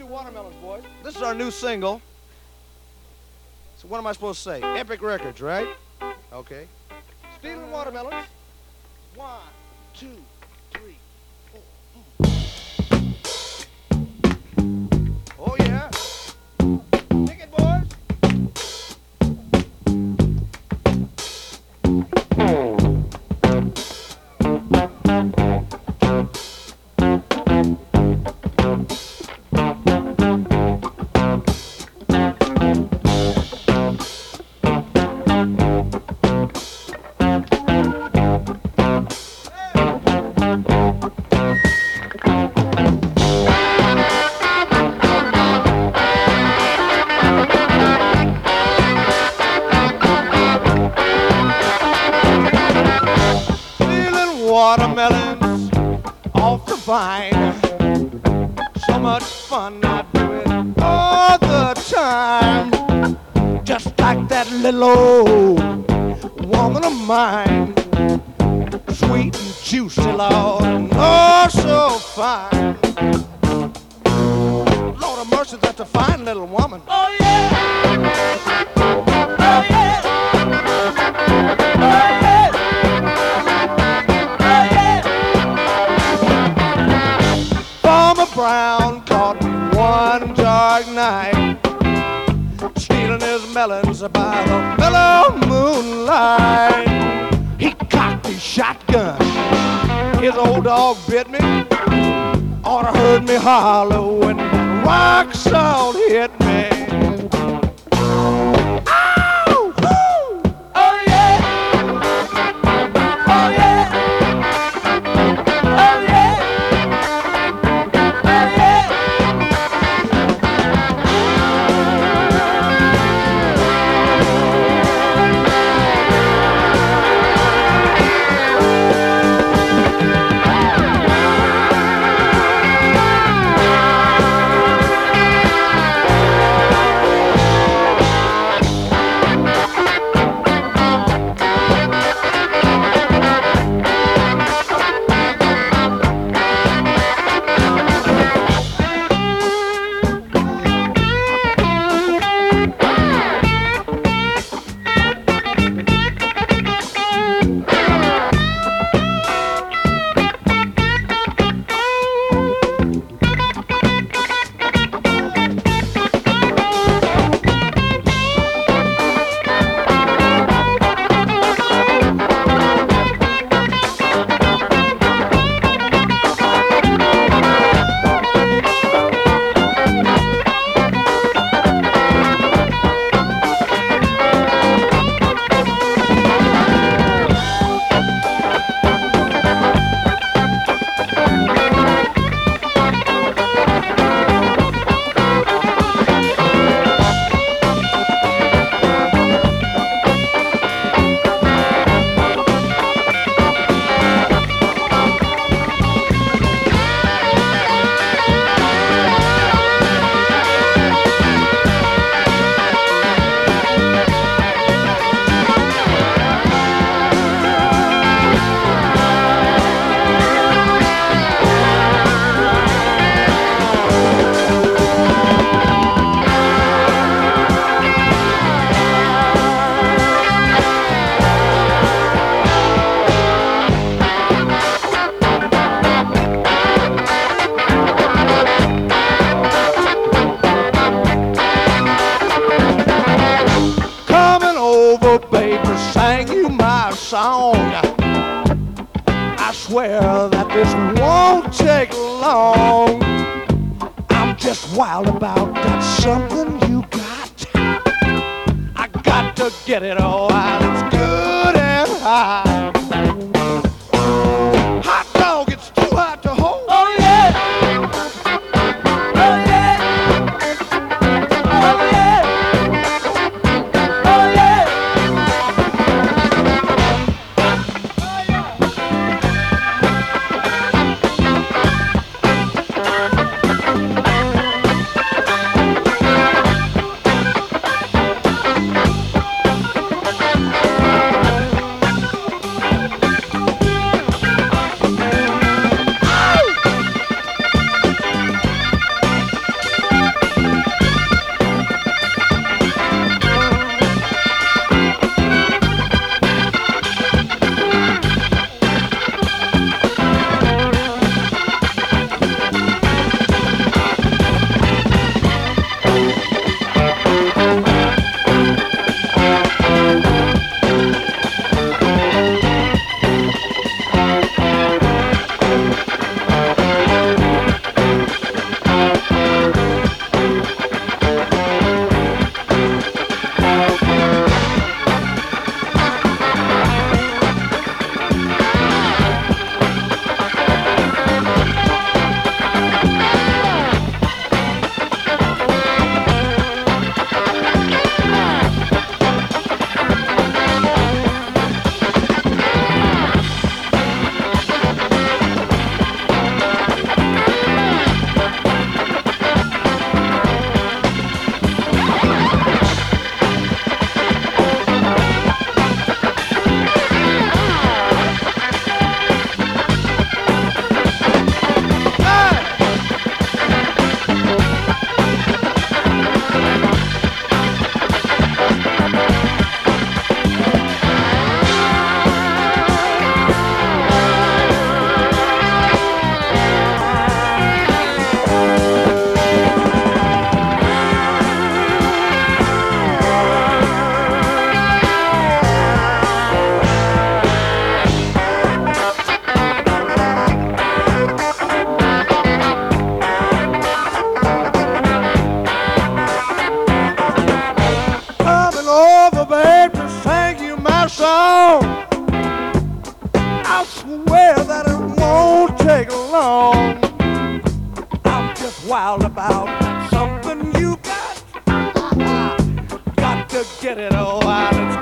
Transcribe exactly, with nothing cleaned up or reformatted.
Watermelons, boys. This is our new single. So what am I supposed to say? Epic Records, right? Okay. Stealing Watermelons. One, two, three, four. Oh, yeah. Kick it, boys. Watermelons off the vine. So much fun, I do it all the time. Just like that little old woman of mine. Sweet and juicy, Lord, and oh so fine. Lord of mercy, that's a fine little woman. Oh yeah! Oh yeah! Oh yeah! Farmer Brown caught me one dark night, stealing his melons by the mellow moonlight. He cocked his shotgun, his old dog bit me. Oughta heard me holler when that rock salt hit me. Ow! Woo! Oh yeah! Oh yeah! Oh yeah! I swear that this won't take long. I'm just wild about that something you got. I got to get it all while it's good and hot. Hot dog, it's too hot to hold. Oh yeah. Oh yeah. Oh yeah. Oh yeah. about. That's something you got. Got to get it all out.